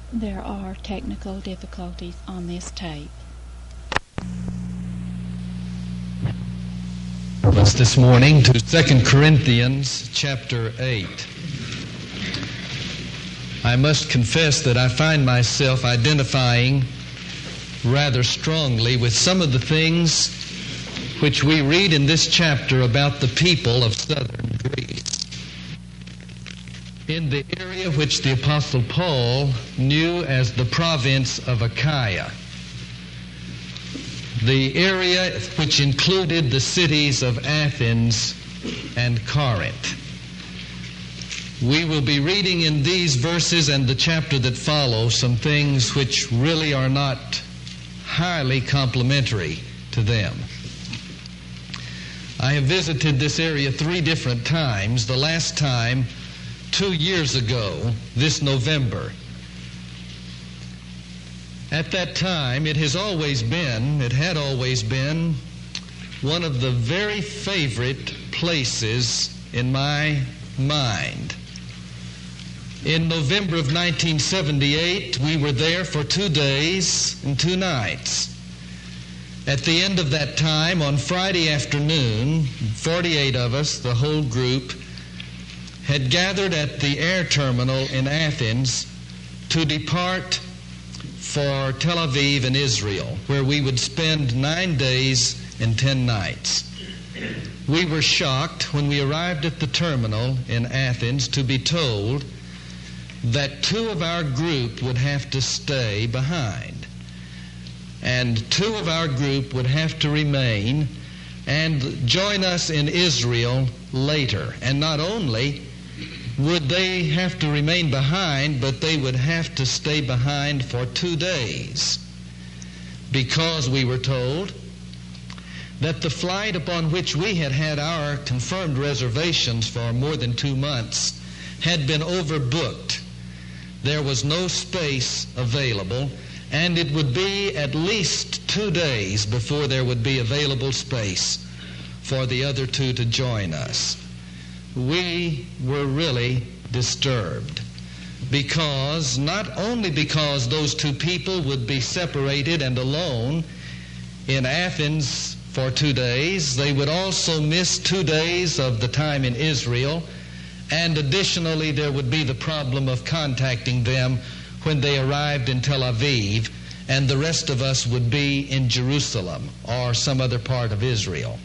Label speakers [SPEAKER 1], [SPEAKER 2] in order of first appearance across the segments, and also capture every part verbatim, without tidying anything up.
[SPEAKER 1] There are technical difficulties on this tape.
[SPEAKER 2] Us this morning to Second Corinthians chapter eight. I must confess that I find myself identifying rather strongly with some of the things which we read in this chapter about the people of southern Greece, in the area which the Apostle Paul knew as the province of Achaia, the area which included the cities of Athens and Corinth. We will be reading in these verses and the chapter that follows some things which really are not highly complimentary to them. I have visited this area three different times. The last time, two years ago, this November. At that time, it has always been, it had always been, one of the very favorite places in my mind. In November of nineteen seventy-eight, we were there for two days and two nights. At the end of that time, on Friday afternoon, forty-eight of us, the whole group, had gathered at the air terminal in Athens to depart for Tel Aviv in Israel, where we would spend nine days and ten nights. We were shocked when we arrived at the terminal in Athens to be told that two of our group would have to stay behind, and two of our group would have to remain and join us in Israel later. And not only would they have to remain behind, but they would have to stay behind for two days, because we were told that the flight upon which we had had our confirmed reservations for more than two months had been overbooked. There was no space available, and it would be at least two days before there would be available space for the other two to join us. We were really disturbed, because not only because those two people would be separated and alone in Athens for two days, they would also miss two days of the time in Israel, and additionally there would be the problem of contacting them when they arrived in Tel Aviv, and the rest of us would be in Jerusalem or some other part of Israel.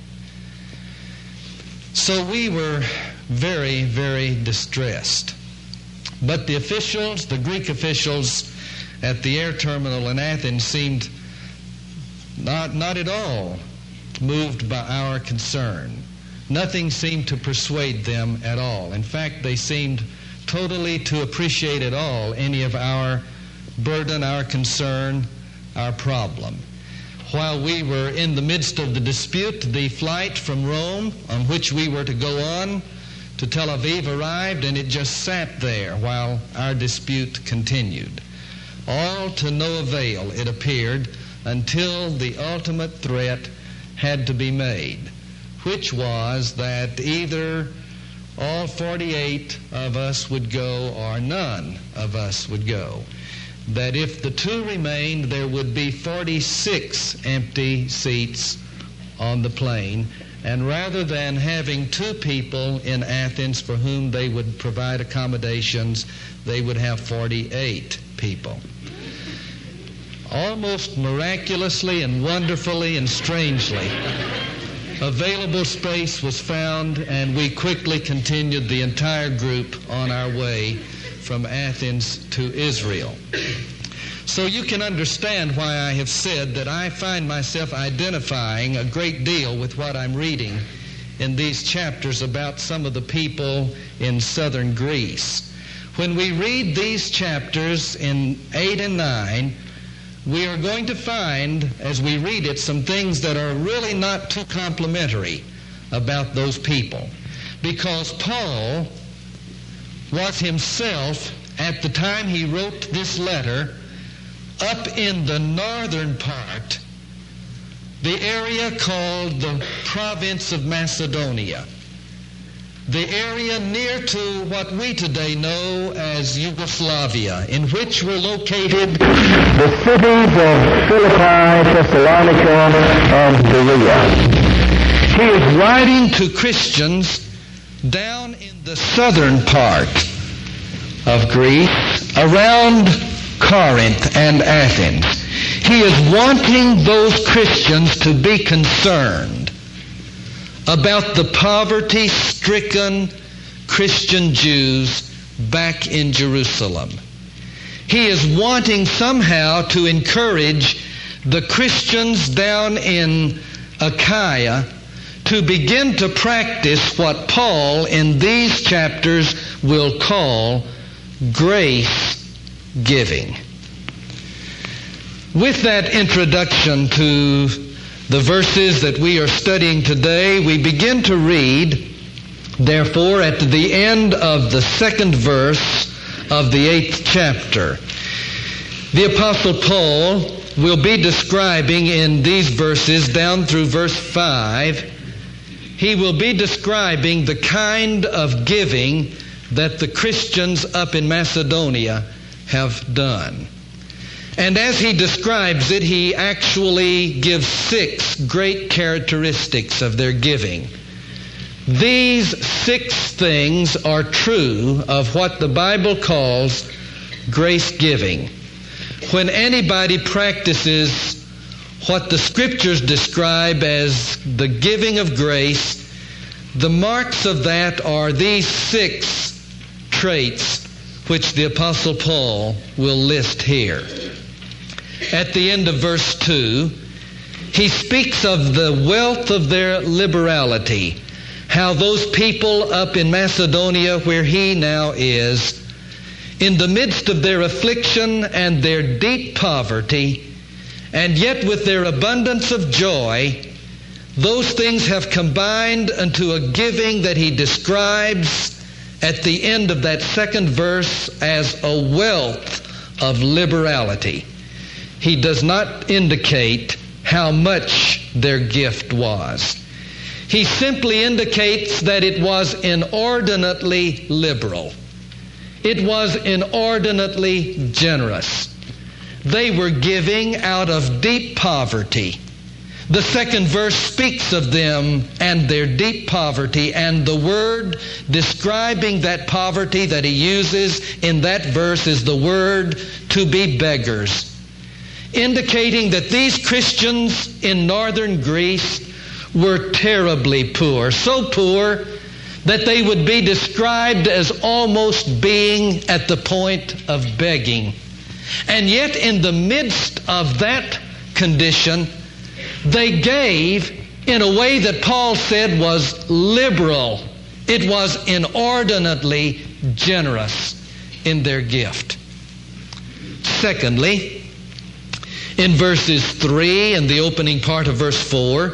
[SPEAKER 2] So we were very, very distressed. But the officials, the Greek officials at the air terminal in Athens seemed not, not at all moved by our concern. Nothing seemed to persuade them at all. In fact, they seemed totally to appreciate at all any of our burden, our concern, our problem. While we were in the midst of the dispute, the flight from Rome on which we were to go on to Tel Aviv arrived, and it just sat there while our dispute continued. All to no avail, it appeared, until the ultimate threat had to be made, which was that either all forty-eight of us would go or none of us would go. That if the two remained, there would be forty-six empty seats on the plane, and rather than having two people in Athens for whom they would provide accommodations, they would have forty-eight people. Almost miraculously and wonderfully and strangely, available space was found, and we quickly continued, the entire group, on our way from Athens to Israel. So you can understand why I have said that I find myself identifying a great deal with what I'm reading in these chapters about some of the people in southern Greece. When we read these chapters in eight and nine, we are going to find, as we read it, some things that are really not too complimentary about those people. Because Paul was himself, at the time he wrote this letter, up in the northern part, the area called the province of Macedonia. the area near to what we today know as Yugoslavia, in which were located the cities of Philippi, Thessalonica, and Berea. He is writing to Christians down in the southern part of Greece, around Corinth and Athens. He is wanting those Christians to be concerned about the poverty-stricken Christian Jews back in Jerusalem. He is wanting somehow to encourage the Christians down in Achaia to begin to practice what Paul in these chapters will call grace giving. With that introduction to the verses that we are studying today, we begin to read, therefore, at the end of the second verse of the eighth chapter. The Apostle Paul will be describing in these verses down through verse five, he will be describing the kind of giving that the Christians up in Macedonia have done. And as he describes it, he actually gives six great characteristics of their giving. These six things are true of what the Bible calls grace giving. When anybody practices what the Scriptures describe as the giving of grace, the marks of that are these six traits which the Apostle Paul will list here. At the end of verse two, he speaks of the wealth of their liberality, how those people up in Macedonia, where he now is, in the midst of their affliction and their deep poverty, and yet with their abundance of joy, those things have combined unto a giving that he describes at the end of that second verse as a wealth of liberality. He does not indicate how much their gift was. He simply indicates that it was inordinately liberal. It was inordinately generous. They were giving out of deep poverty. The second verse speaks of them and their deep poverty, and the word describing that poverty that he uses in that verse is the word to be beggars, indicating that these Christians in northern Greece were terribly poor, so poor that they would be described as almost being at the point of begging. And yet in the midst of that condition, they gave in a way that Paul said was liberal. It was inordinately generous in their gift. Secondly, in verses three and the opening part of verse four,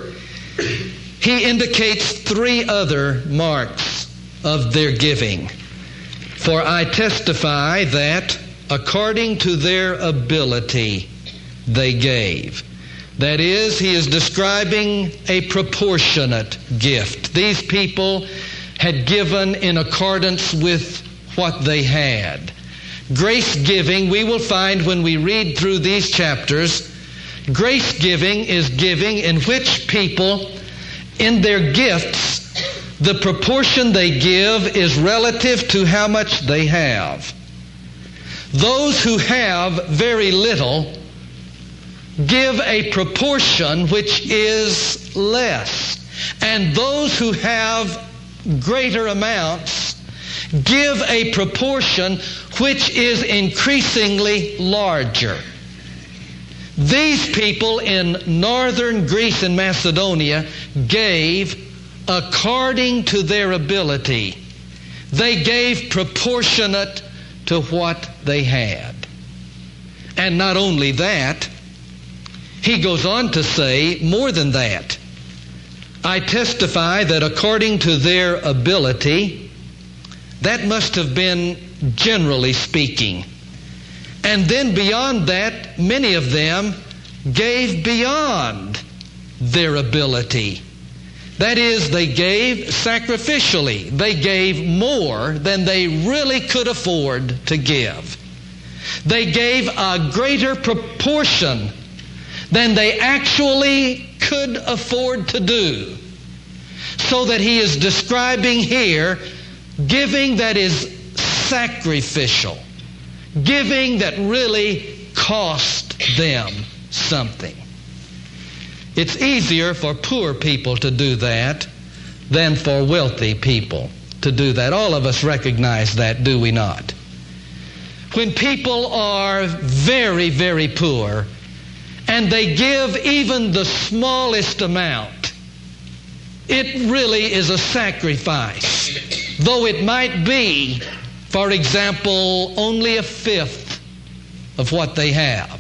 [SPEAKER 2] he indicates three other marks of their giving. For I testify that according to their ability they gave. That is, he is describing a proportionate gift. These people had given in accordance with what they had. Grace giving, we will find when we read through these chapters, grace giving is giving in which people, in their gifts, the proportion they give is relative to how much they have. Those who have very little give a proportion which is less. And those who have greater amounts give a proportion which is increasingly larger. These people in northern Greece and Macedonia gave according to their ability. They gave proportionate to what they had. And not only that, he goes on to say more than that. I testify that according to their ability, that must have been generally speaking. And then beyond that, many of them gave beyond their ability. That is, they gave sacrificially. They gave more than they really could afford to give. They gave a greater proportion than they actually could afford to do. So that he is describing here giving that is sacrificial. Giving that really cost them something. It's easier for poor people to do that than for wealthy people to do that. All of us recognize that, do we not? When people are very, very poor and they give even the smallest amount, it really is a sacrifice. Though it might be, for example, only a fifth of what they have.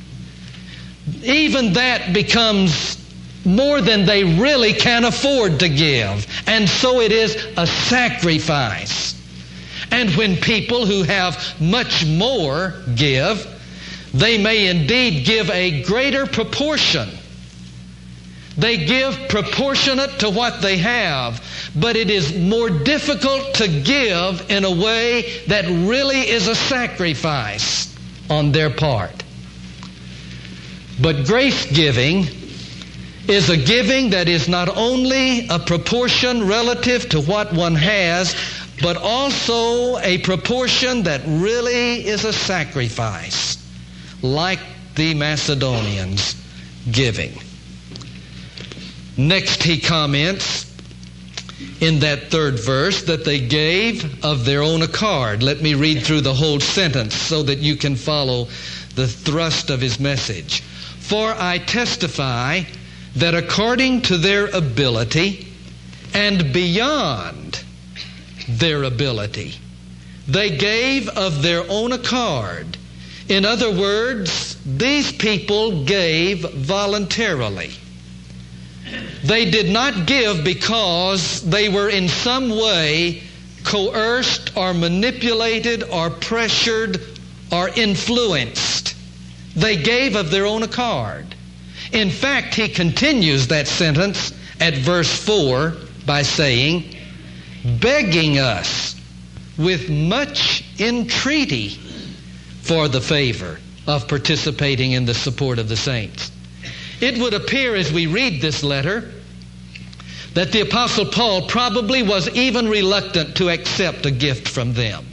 [SPEAKER 2] Even that becomes more than they really can afford to give. And so it is a sacrifice. And when people who have much more give, they may indeed give a greater proportion. They give proportionate to what they have, but it is more difficult to give in a way that really is a sacrifice on their part. But grace giving is a giving that is not only a proportion relative to what one has, but also a proportion that really is a sacrifice, like the Macedonians giving. Next he comments in that third verse that they gave of their own accord. Let me read through the whole sentence so that you can follow the thrust of his message. For I testify that according to their ability and beyond their ability, they gave of their own accord. In other words, these people gave voluntarily. They did not give because they were in some way coerced or manipulated or pressured or influenced. They gave of their own accord. In fact, he continues that sentence at verse four by saying, begging us with much entreaty for the favor of participating in the support of the saints. It would appear as we read this letter that the Apostle Paul probably was even reluctant to accept a gift from them.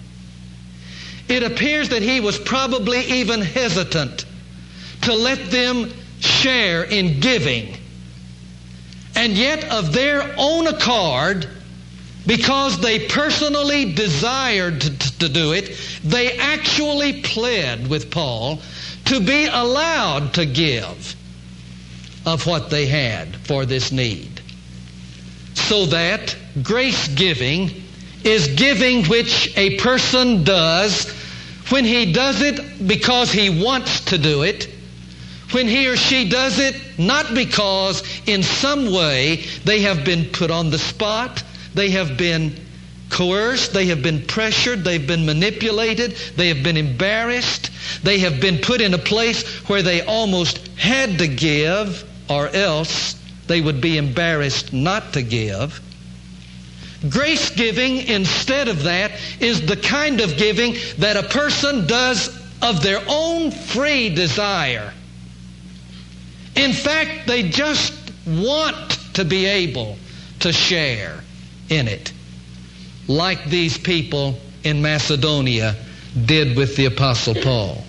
[SPEAKER 2] It appears that he was probably even hesitant to let them share in giving. And yet of their own accord, because they personally desired to, to do it, they actually pled with Paul to be allowed to give of what they had for this need. So that grace giving is giving which a person does when he does it because he wants to do it, when he or she does it not because in some way they have been put on the spot, they have been coerced, they have been pressured, they've been manipulated, they have been embarrassed, they have been put in a place where they almost had to give, or else they would be embarrassed not to give. Grace giving, instead of that, is the kind of giving that a person does of their own free desire. In fact, they just want to be able to share in it, like these people in Macedonia did with the Apostle Paul.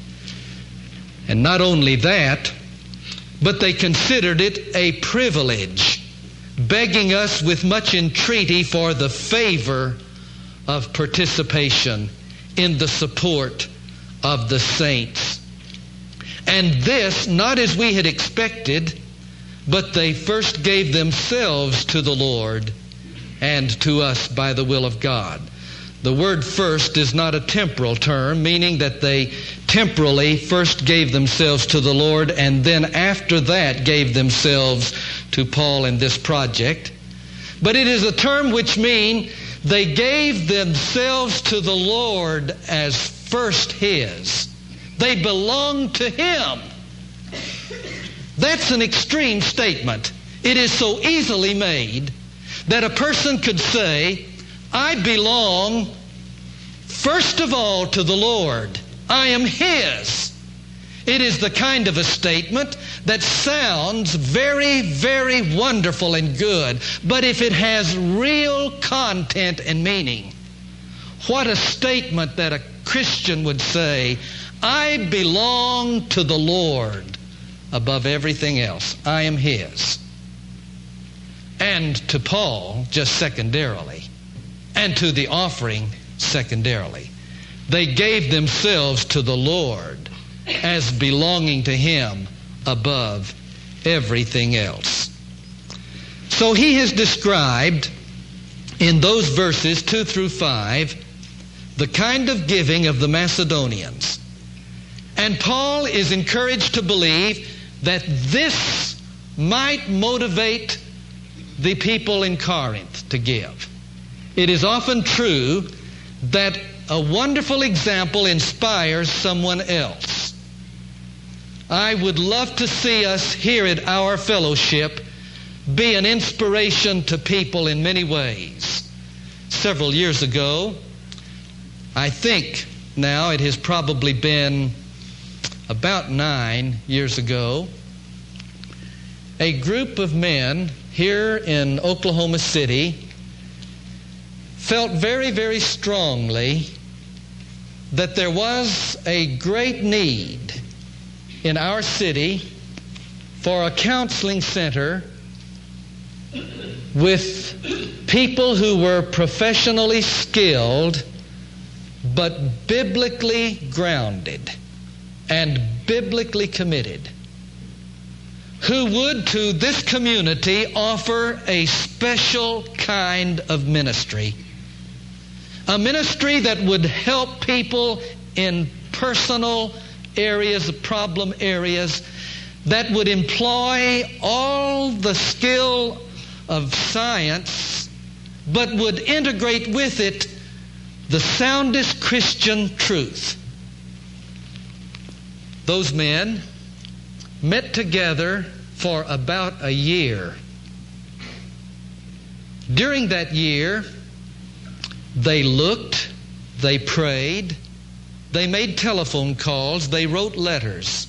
[SPEAKER 2] And not only that, but they considered it a privilege, begging us with much entreaty for the favor of participation in the support of the saints. And this, not as we had expected, but they first gave themselves to the Lord and to us by the will of God. The word first is not a temporal term, meaning that they temporally first gave themselves to the Lord and then after that gave themselves to Paul in this project. But it is a term which means they gave themselves to the Lord as first His. They belong to Him. That's an extreme statement, It is so easily made that a person could say, I belong first of all to the Lord. I am His. It is the kind of a statement that sounds very, very wonderful and good, but if it has real content and meaning, what a statement that a Christian would say, I belong to the Lord above everything else. I am His. And to Paul, just secondarily, and to the offering, secondarily. They gave themselves to the Lord as belonging to Him above everything else. So he has described in those verses two through five the kind of giving of the Macedonians. And Paul is encouraged to believe that this might motivate the people in Corinth to give. It is often true that a wonderful example inspires someone else. I would love to see us here at our fellowship be an inspiration to people in many ways. Several years ago, I think now it has probably been about nine years ago, a group of men here in Oklahoma City felt very, very strongly that there was a great need in our city for a counseling center with people who were professionally skilled but biblically grounded and biblically committed, who would to this community offer a special kind of ministry. A ministry that would help people in personal areas, problem areas, that would employ all the skill of science, but would integrate with it the soundest Christian truth. Those men met together for about a year. During that year, they looked, they prayed, they made telephone calls, they wrote letters.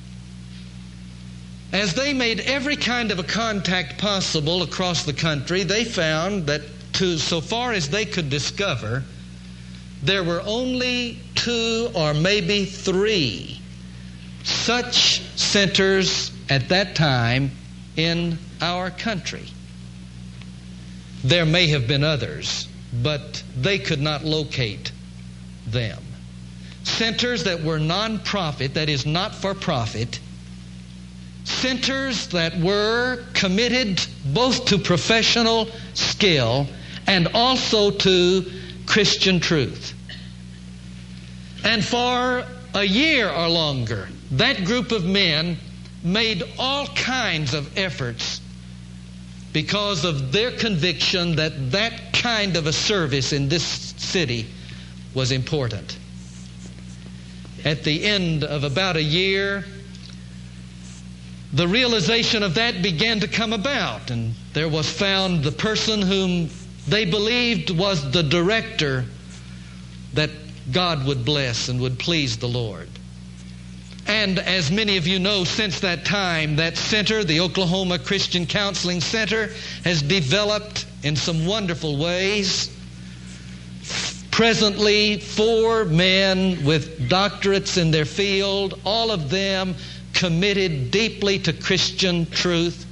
[SPEAKER 2] As they made every kind of a contact possible across the country, they found that to so far as they could discover, there were only two or maybe three such centers at that time in our country. There may have been others, but they could not locate them. Centers that were non-profit, that is not for profit, centers that were committed both to professional skill and also to Christian truth. And for a year or longer, that group of men made all kinds of efforts because of their conviction that that kind of a service in this city was important. At the end of about a year, the realization of that began to come about, and there was found the person whom they believed was the director that God would bless and would please the Lord. And as many of you know, since that time, that center, the Oklahoma Christian Counseling Center, has developed in some wonderful ways. Presently, four men with doctorates in their field, all of them committed deeply to Christian truth.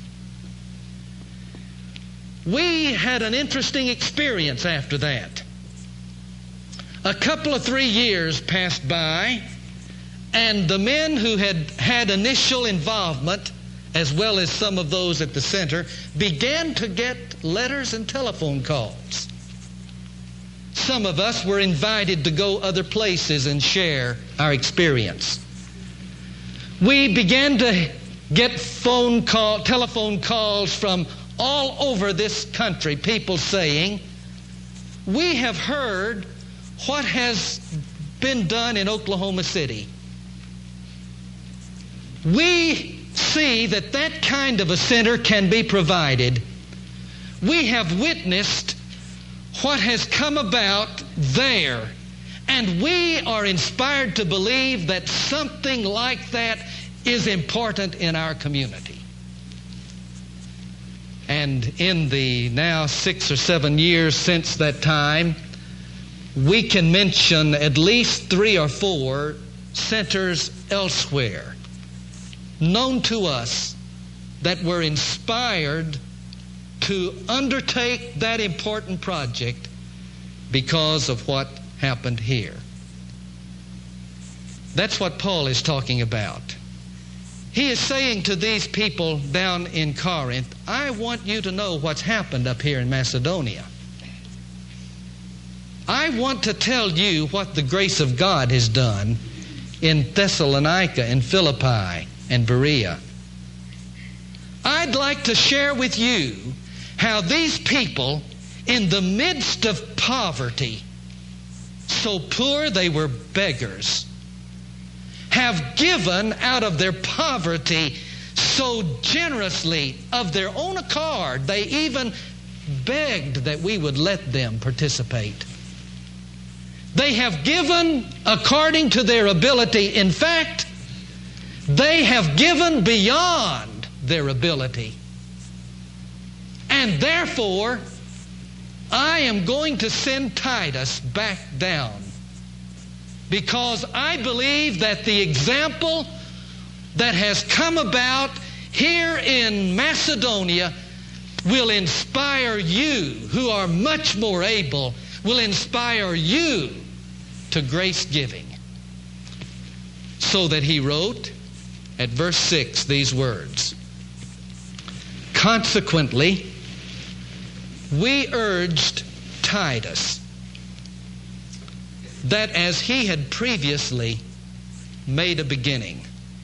[SPEAKER 2] We had an interesting experience after that. A couple of three years passed by, and the men who had had initial involvement, as well as some of those at the center, began to get letters and telephone calls. Some of us were invited to go other places and share our experience. We began to get phone call, telephone calls from all over this country, people saying, "We have heard what has been done in Oklahoma City. We see that that kind of a center can be provided, we have witnessed what has come about there. And we are inspired to believe that something like that is important in our community. And in the now six or seven years since that time, we can mention at least three or four centers elsewhere known to us that were inspired to undertake that important project because of what happened here. That's what Paul is talking about. He is saying to these people down in Corinth, I want you to know what's happened up here in Macedonia. I want to tell you what the grace of God has done in Thessalonica and Philippi and Berea. I'd like to share with you how these people, in the midst of poverty, so poor they were beggars, have given out of their poverty so generously of their own accord. They even begged that we would let them participate. They have given according to their ability. In fact, they have given beyond their ability. And therefore, I am going to send Titus back down, because I believe that the example that has come about here in Macedonia will inspire you, who are much more able, will inspire you to grace giving. So that he wrote at verse six these words, consequently, we urged Titus that as he had previously made a beginning,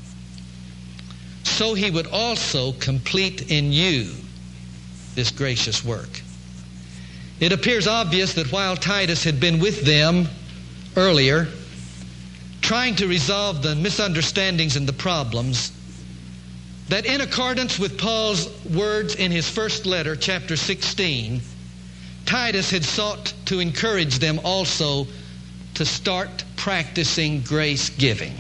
[SPEAKER 2] so he would also complete in you this gracious work. It appears obvious that while Titus had been with them earlier, trying to resolve the misunderstandings and the problems, that in accordance with Paul's words in his first letter, chapter sixteen, Titus had sought to encourage them also to start practicing grace giving.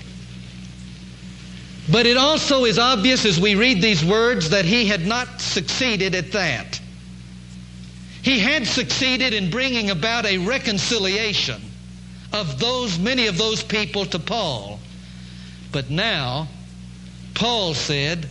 [SPEAKER 2] But it also is obvious as we read these words that he had not succeeded at that. He had succeeded in bringing about a reconciliation of those, many of those people to Paul. But now, Paul said,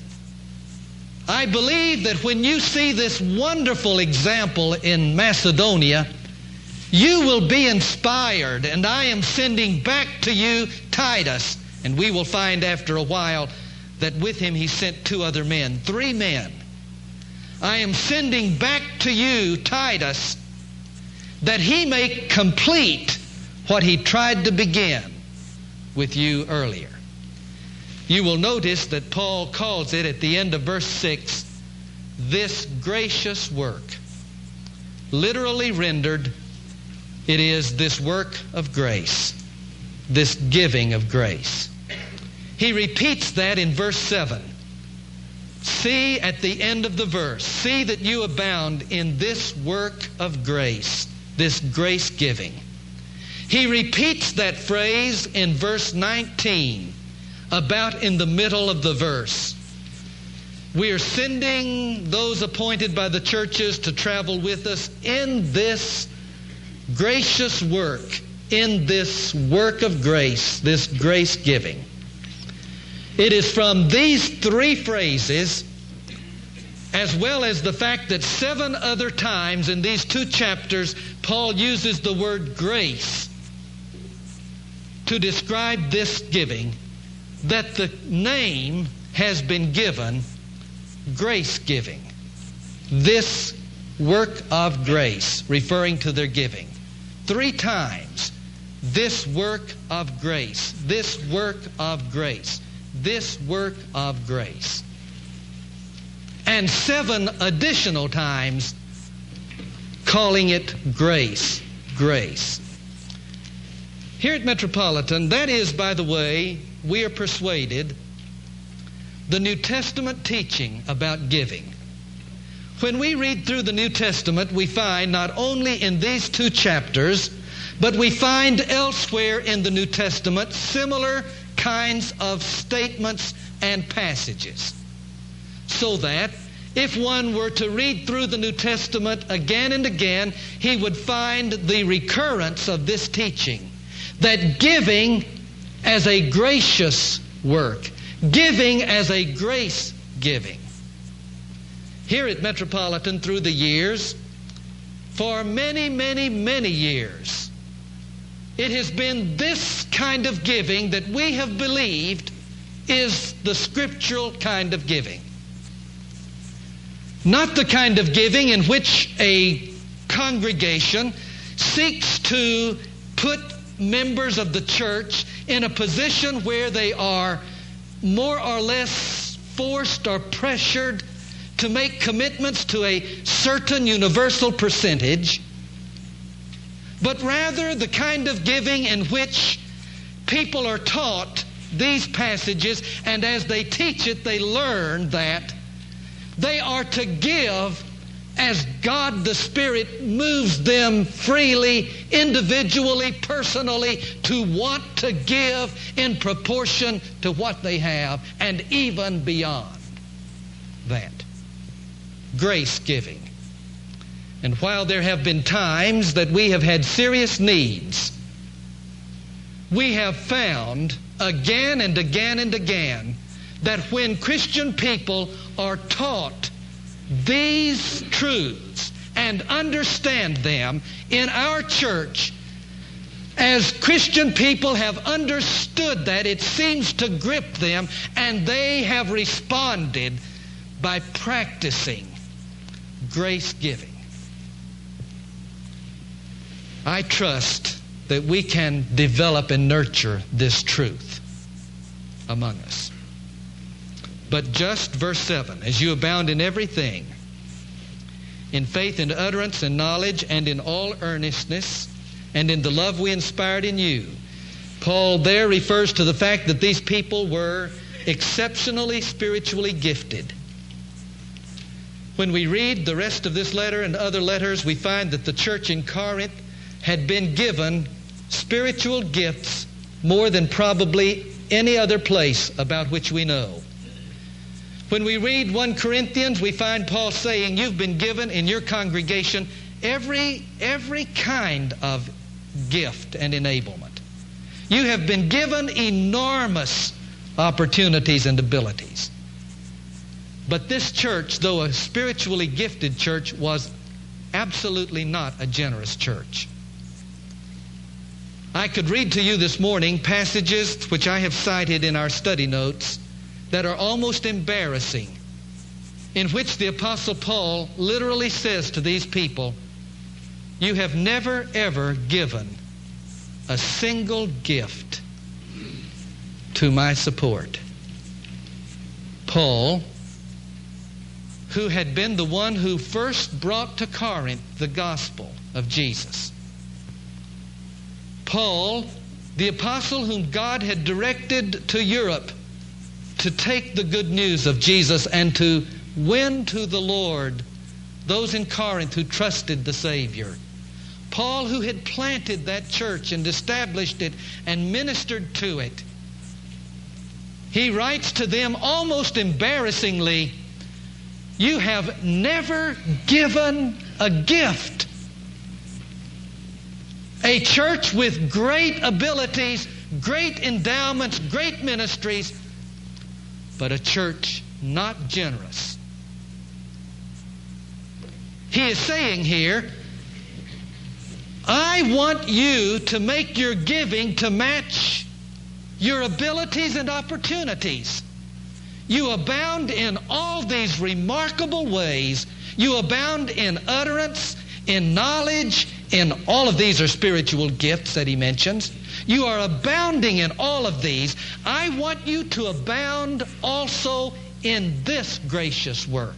[SPEAKER 2] I believe that when you see this wonderful example in Macedonia, you will be inspired, and I am sending back to you Titus. And we will find after a while that with him he sent two other men, three men. I am sending back to you Titus, that he may complete what he tried to begin with you earlier. You will notice that Paul calls it at the end of verse six, this gracious work. Literally rendered, it is this work of grace, this giving of grace. He repeats that in verse seven. See at the end of the verse, see that you abound in this work of grace, this grace giving. He repeats that phrase in verse nineteen, about in the middle of the verse. We are sending those appointed by the churches to travel with us in this gracious work, in this work of grace, this grace giving. It is from these three phrases, as well as the fact that seven other times in these two chapters, Paul uses the word grace to describe this giving, that the name has been given grace giving. This work of grace, referring to their giving. Three times, this work of grace, this work of grace, this work of grace. And seven additional times calling it grace, grace. Here at Metropolitan, that is, by the way, we are persuaded the New Testament teaching about giving. When we read through the New Testament, we find not only in these two chapters, but we find elsewhere in the New Testament similar kinds of statements and passages. So that if one were to read through the New Testament again and again, he would find the recurrence of this teaching, that giving as a gracious work, giving as a grace giving. Here at Metropolitan, through the years, for many, many, many years, it has been this kind of giving that we have believed is the scriptural kind of giving. Not the kind of giving in which a congregation seeks to put members of the church in a position where they are more or less forced or pressured to make commitments to a certain universal percentage, but rather the kind of giving in which people are taught these passages, and as they teach it, they learn that they are to give as God the Spirit moves them freely, individually, personally, to want to give in proportion to what they have, and even beyond that. Grace giving. And while there have been times that we have had serious needs, we have found again and again and again that when Christian people are taught these truths and understand them in our church, as Christian people have understood that, it seems to grip them, and they have responded by practicing grace giving. I trust that we can develop and nurture this truth among us. But just verse seven, as you abound in everything, in faith and utterance and knowledge and in all earnestness and in the love we inspired in you. Paul there refers to the fact that these people were exceptionally spiritually gifted. When we read the rest of this letter and other letters, we find that the church in Corinth had been given spiritual gifts more than probably any other place about which we know. When we read First Corinthians, we find Paul saying, you've been given in your congregation every, every kind of gift and enablement. You have been given enormous opportunities and abilities. But this church, though a spiritually gifted church, was absolutely not a generous church. I could read to you this morning passages which I have cited in our study notes that are almost embarrassing, in which the Apostle Paul literally says to these people, you have never ever given a single gift to my support. Paul, who had been the one who first brought to Corinth the gospel of Jesus. Paul, the apostle whom God had directed to Europe to take the good news of Jesus and to win to the Lord those in Corinth who trusted the Savior. Paul, who had planted that church and established it and ministered to it. He writes to them almost embarrassingly, you have never given a gift. A church with great abilities, great endowments, great ministries, but a church not generous. He is saying here, I want you to make your giving to match your abilities and opportunities. You abound in all these remarkable ways. You abound in utterance, in knowledge, in all of these are spiritual gifts that he mentions. You are abounding in all of these. I want you to abound also in this gracious work.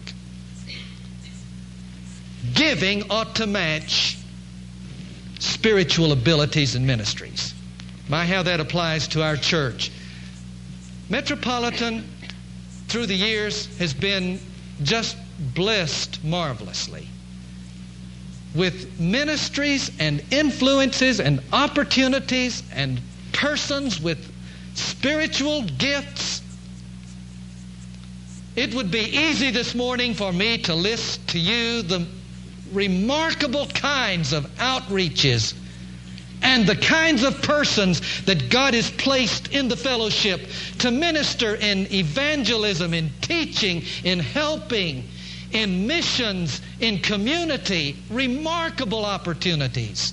[SPEAKER 2] Giving ought to match spiritual abilities and ministries. My, how that applies to our church. Metropolitan through the years has been just blessed marvelously with ministries and influences and opportunities and persons with spiritual gifts. It would be easy this morning for me to list to you the remarkable kinds of outreaches and the kinds of persons that God has placed in the fellowship to minister in evangelism, in teaching, in helping, in missions, in community. Remarkable opportunities.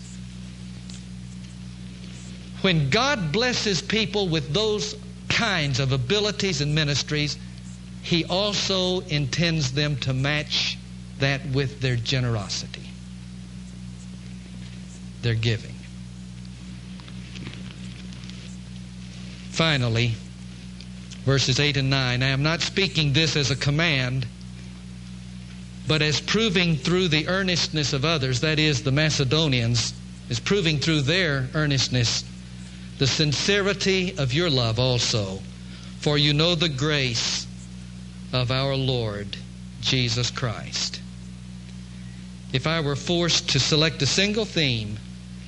[SPEAKER 2] When God blesses people with those kinds of abilities and ministries, He also intends them to match that with their generosity, their giving. Finally, verses eight and nine, I am not speaking this as a command, but as proving through the earnestness of others, that is, the Macedonians, is proving through their earnestness the sincerity of your love also. For you know the grace of our Lord Jesus Christ. If I were forced to select a single theme,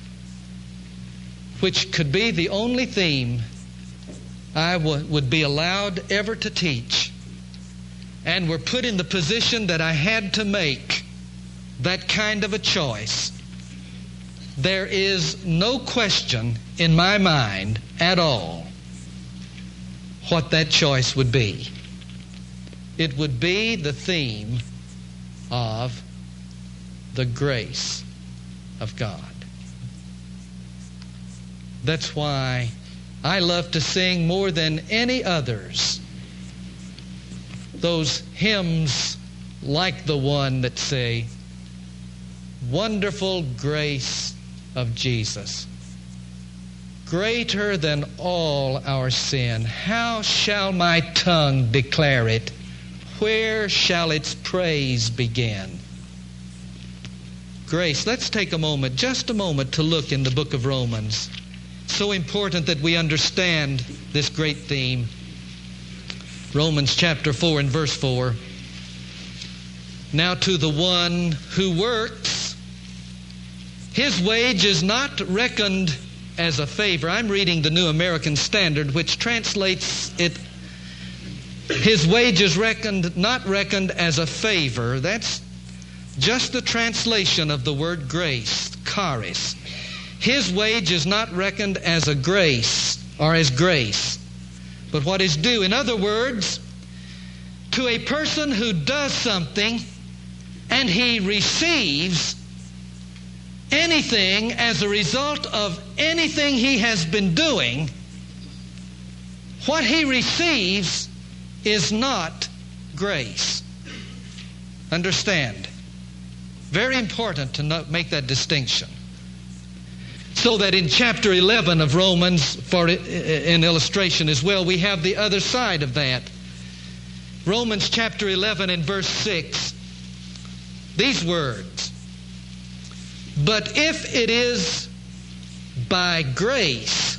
[SPEAKER 2] which could be the only theme I w- would be allowed ever to teach, and were put in the position that I had to make that kind of a choice, there is no question in my mind at all what that choice would be. It would be the theme of the grace of God. That's why I love to sing more than any others those hymns like the one that say, "Wonderful grace of Jesus, greater than all our sin. How shall my tongue declare it? Where shall its praise begin?" Grace. Let's take a moment, just a moment, to look in the book of Romans. So important that we understand this great theme. Romans chapter four and verse four. Now to the one who works, his wage is not reckoned as a favor. I'm reading the New American Standard, which translates it, his wage is reckoned, not reckoned as a favor. That's just the translation of the word grace, charis. His wage is not reckoned as a grace or as grace, but what is due. In other words, to a person who does something and he receives anything as a result of anything he has been doing, what he receives is not grace. Understand? Very important to note, make that distinction. So that in chapter eleven of Romans, for an illustration as well, we have the other side of that. Romans chapter eleven and verse six. These words. But if it is by grace,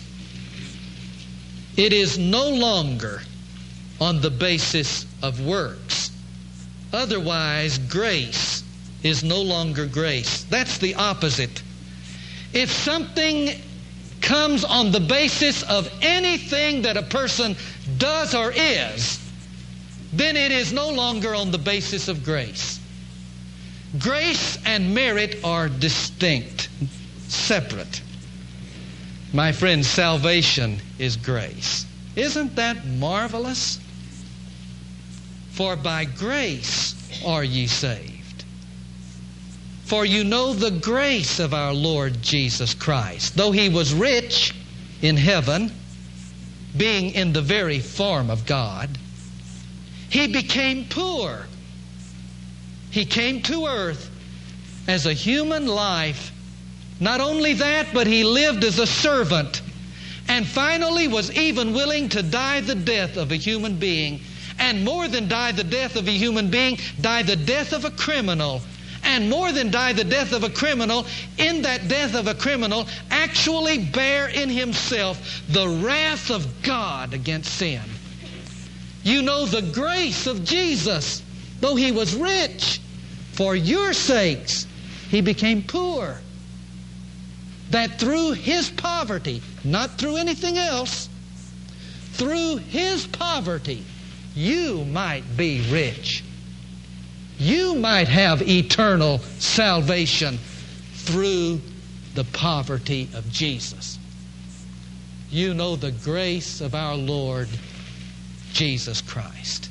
[SPEAKER 2] it is no longer on the basis of works. Otherwise, grace is no longer grace. That's the opposite. If something comes on the basis of anything that a person does or is, then it is no longer on the basis of grace. Grace and merit are distinct, separate. My friend, salvation is grace. Isn't that marvelous? For by grace are ye saved. For you know the grace of our Lord Jesus Christ. Though He was rich in heaven, being in the very form of God, He became poor. He came to earth as a human life. Not only that, but He lived as a servant, and finally was even willing to die the death of a human being. And more than die the death of a human being, die the death of a criminal. And more than die the death of a criminal, in that death of a criminal, actually bear in Himself the wrath of God against sin. You know the grace of Jesus. Though he was rich, for your sakes he became poor. That through his poverty, not through anything else, through his poverty, you might be rich. You might have eternal salvation through the poverty of Jesus. You know the grace of our Lord Jesus Christ.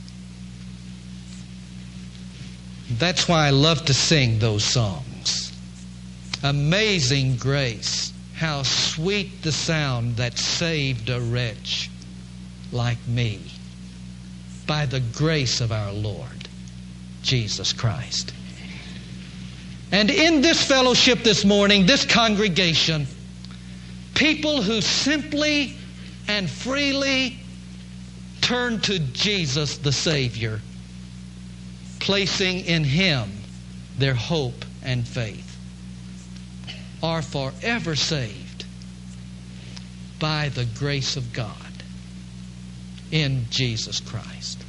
[SPEAKER 2] That's why I love to sing those songs. Amazing grace, how sweet the sound that saved a wretch like me by the grace of our Lord Jesus Christ. And in this fellowship this morning, this congregation, people who simply and freely turn to Jesus the Savior, placing in Him their hope and faith, are forever saved by the grace of God in Jesus Christ.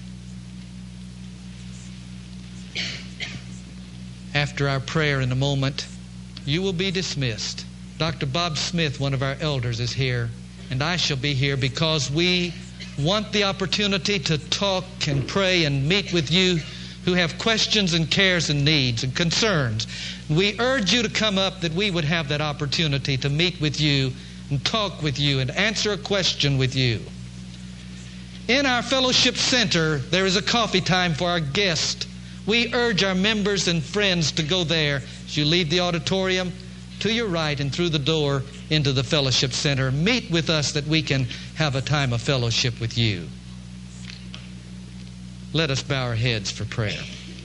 [SPEAKER 2] After our prayer in a moment, you will be dismissed. Doctor Bob Smith, one of our elders, is here, and I shall be here because we want the opportunity to talk and pray and meet with you who have questions and cares and needs and concerns. We urge you to come up that we would have that opportunity to meet with you and talk with you and answer a question with you. In our fellowship center, there is a coffee time for our guests. We urge our members and friends to go there as you leave the auditorium, to your right and through the door into the fellowship center. Meet with us that we can have a time of fellowship with you. Let us bow our heads for prayer.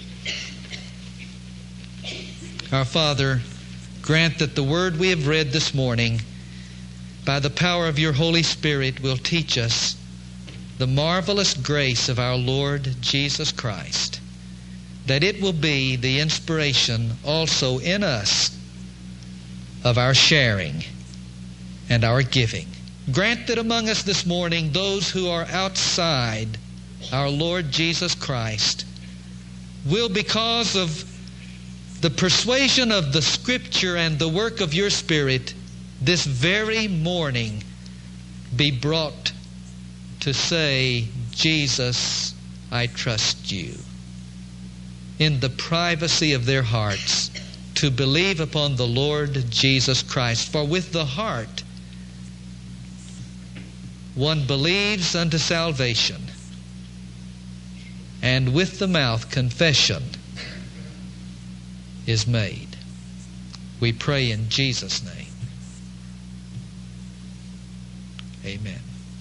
[SPEAKER 2] Our Father, grant that the word we have read this morning, by the power of your Holy Spirit, will teach us the marvelous grace of our Lord Jesus Christ, that it will be the inspiration also in us of our sharing and our giving. Grant that among us this morning, those who are outside our Lord Jesus Christ will, because of the persuasion of the Scripture and the work of your Spirit, this very morning be brought to say, Jesus, I trust you. In the privacy of their hearts, to believe upon the Lord Jesus Christ. For with the heart one believes unto salvation, and with the mouth confession is made. We pray in Jesus' name. Amen.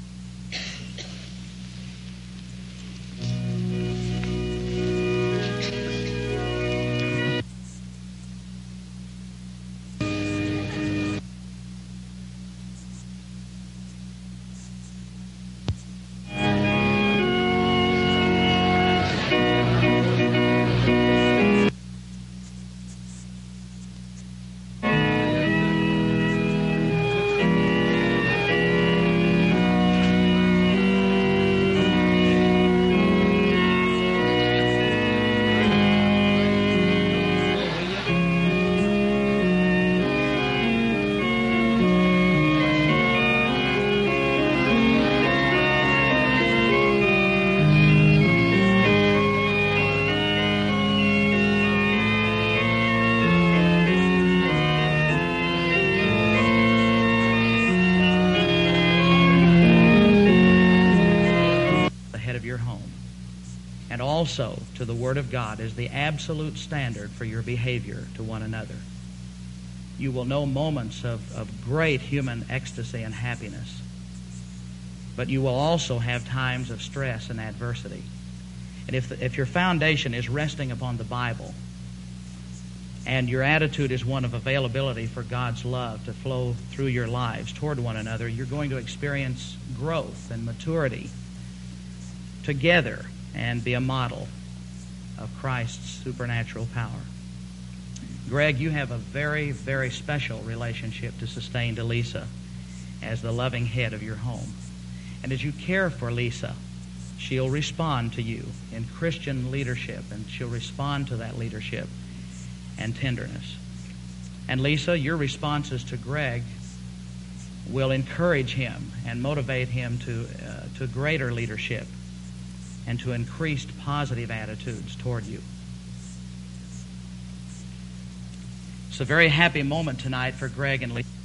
[SPEAKER 2] Also to the Word of God as the absolute standard for your behavior to one another. You will know moments of, of great human ecstasy and happiness, but you will also have times of stress and adversity. And if, the, if your foundation is resting upon the Bible and your attitude is one of availability for God's love to flow through your lives toward one another, you're going to experience growth and maturity together and be a model of Christ's supernatural power. Greg, you have a very, very special relationship to sustain to Lisa as the loving head of your home. And as you care for Lisa,
[SPEAKER 3] she'll respond to you in Christian leadership, and she'll respond to that leadership and tenderness. And Lisa, your responses to Greg will encourage him and motivate him to, uh, to greater leadership and to increased positive attitudes toward you. It's a very happy moment tonight for Greg and Lisa.